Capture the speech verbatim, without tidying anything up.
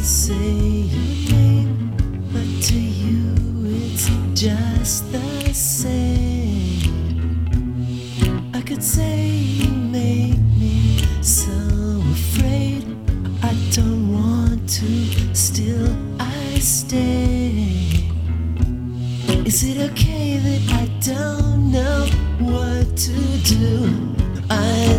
say your name, but to you it's just the same. I could say you make me so afraid. I don't want to, still I stay. Is it okay that I don't know what to do? I